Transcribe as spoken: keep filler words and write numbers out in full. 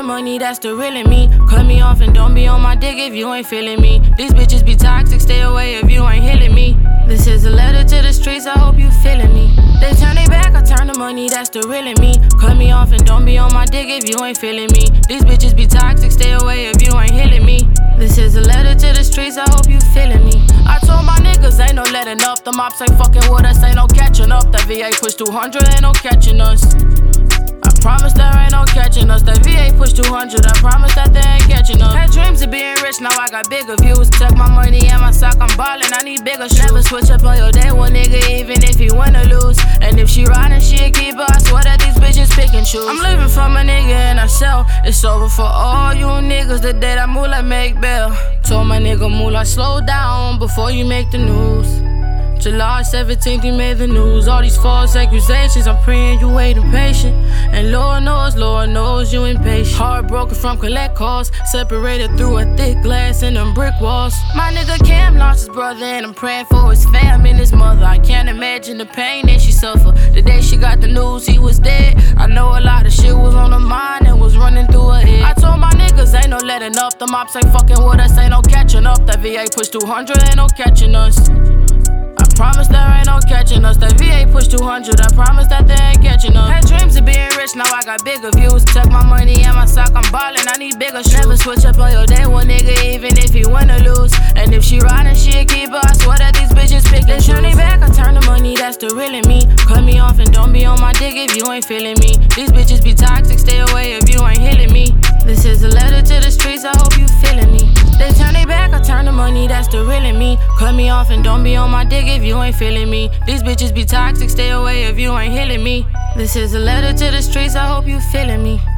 money, that's the real in me. Cut me off and don't be on my dick if you ain't feeling me. These bitches be toxic, stay away if you ain't healing me. This is a letter to the streets, I hope you feeling me. They turn they back, I turn the money, that's the real in me. Cut me off and don't be on my dick if you ain't feeling me. These bitches be toxic, stay away if you ain't healing me. This is a letter to the streets, I hope you feeling me. I told my niggas ain't no letting up. The mops ain't fucking with us, ain't no catching up. That V A push two hundred, ain't no catching us. I promise there ain't no catching us. That V A push two hundred, I promise that they ain't catching us. Had dreams of being rich, now I got bigger views. Tuck my money in my sock, I'm ballin', I need bigger shoes. Never switch up on your day one nigga, even if he win or lose. And if she riding, she a keeper, I swear that these bitches pick and choose. I'm living for my nigga and I sell. It's over for all you niggas, the day that moolah make bail. Told my nigga moolah, slow down before you make the news. July seventeenth, you made the news. All these false accusations, I'm praying you waiting patient. And Lord knows, Lord knows you impatient. Heartbroken from collect calls, separated through a thick glass and them brick walls. My nigga Cam lost his brother and I'm praying for his fam and his mother. I can't imagine the pain that she suffered. The day she got the news he was dead, I know a lot of shit was on her mind and was running through her head. I told my niggas ain't no letting up. The mops ain't fucking with us, ain't no catching up. That V A push two hundred, ain't no catching us. Promise there ain't no catching us. That V A push two hundred, I promise that they ain't catching us. Had dreams of being rich, now I got bigger views. Tuck my money in my sock, I'm ballin', I need bigger shoes. Never switch up on your day one nigga, even if he win or lose. And if she riding, she a keeper, I swear that these bitches pick and choose. They turn they back, I turn the money, that's the real in me. Cut me off and don't be on my dick if you ain't feeling me. These bitches be toxic, stay away if you ain't healing me. This is a letter to the streets, I hope you feeling me. They turn they back, I turn the money, that's the real in me. Cut me off and don't be on my dick if you ain't feeling me. These bitches be toxic, stay away if you ain't healing me. This is a letter to the streets, I hope you feeling me.